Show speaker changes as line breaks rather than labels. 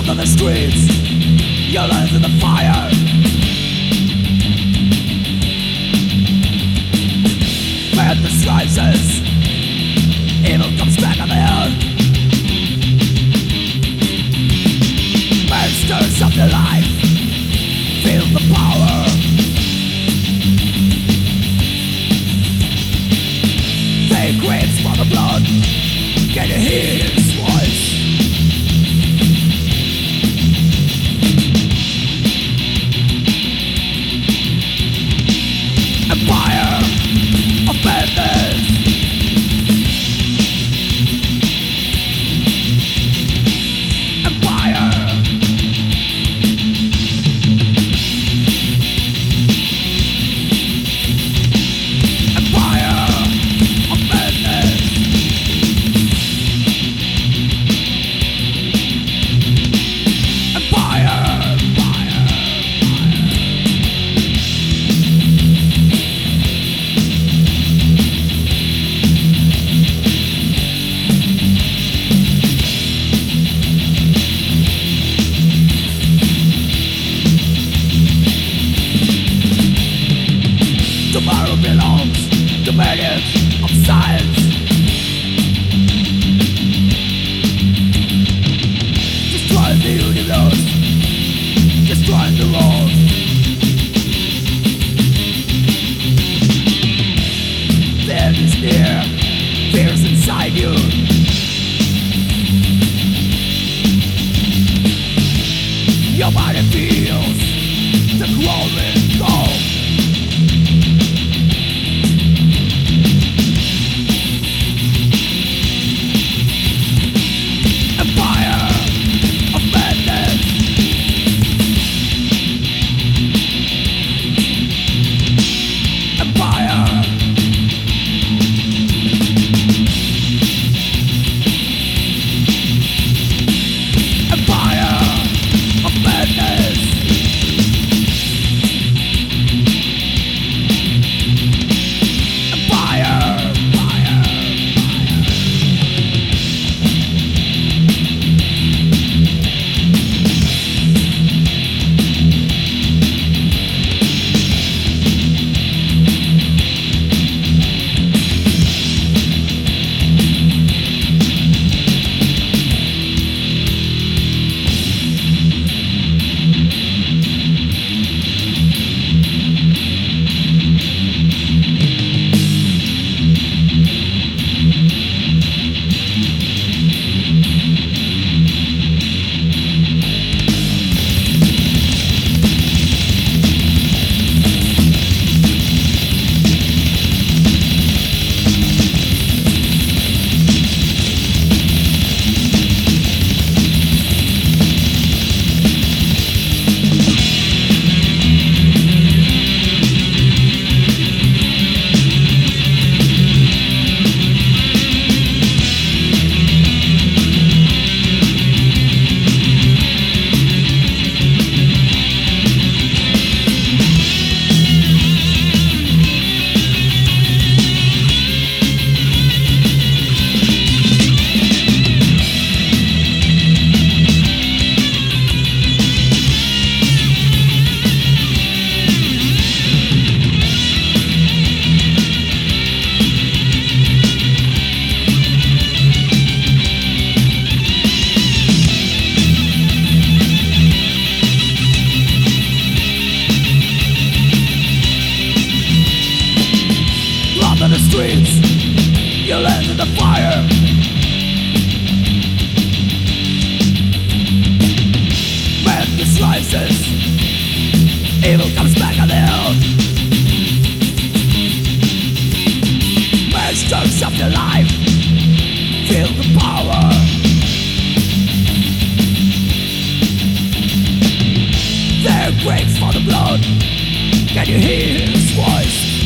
Blood on the streets, your hands in the fire. Madness rises, evil comes back on the earth. Man stirs up the life, feel the power. They craves for the blood, can you hear his voice? Empire of madness. Empire. Empire of madness. Empire. Tomorrow belongs to maniacs of science. Destroying the universe, destroying the world. The end is near, fear's inside you. Your body feels the growing cold. On the streets, you land in the fire. Madness rises, evil comes back on the earth. Man stirs up the life, feel the power. Their craves for the blood, can you hear his voice?